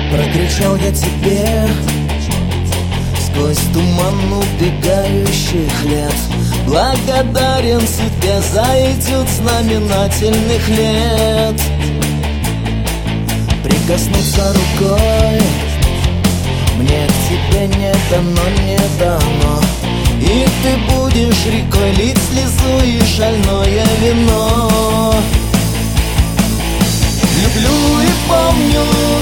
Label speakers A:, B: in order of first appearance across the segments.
A: Прокричал я тебе сквозь туман убегающих лет: благодарен судьбе за этюд знаменательных лет. Прикоснуться рукой мне к тебе не дано, не дано. И ты будешь рекой лить слезу и шальное вино. Люблю и помню,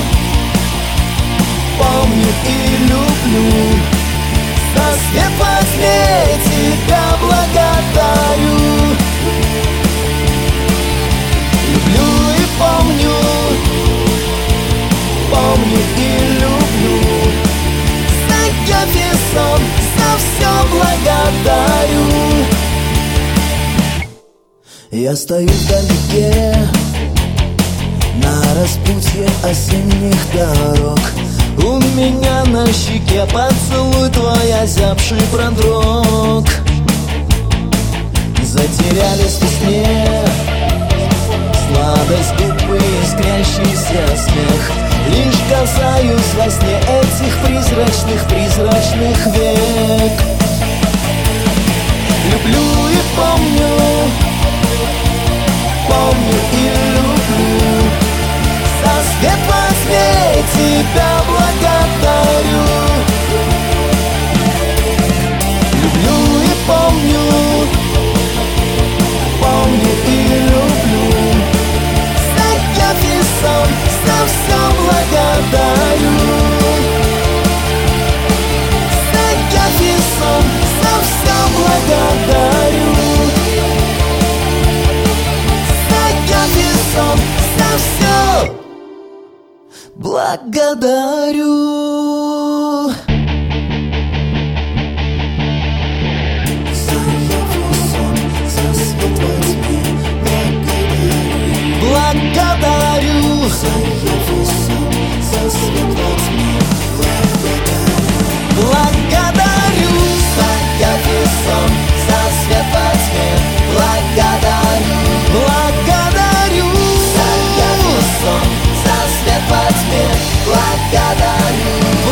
A: помню и люблю. За свет во тьме тебя благодарю. Люблю и помню, помню и люблю. За явь и сон, за все благодарю. Я стою вдалеке на распутье осенних дорог. У меня на щеке поцелуй твой озябший продрог. Затерялись в сне, сладость губы, искрящийся смех. Лишь касаюсь во сне этих призрачных век. Люблю и помню, помню и люблю. За свет во тьме тебя благодарю. Люблю и помню, помню и люблю. За явь и сон, за все благодарю. За явь и сон, за все благодарю. За явь и сон, за все благодарю. Благодарю. Благодарю за явь и сон, за свет во тьме. Благодарю. Благодарю за явь и сон, за свет во тьме. Благодарю.